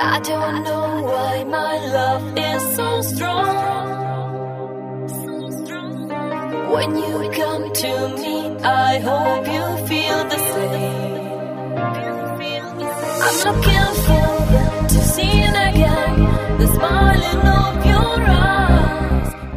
I don't know why my love is so strong. When you come to me, I hope you feel the same. I'm looking forward to seeing again the smiling of your eyes.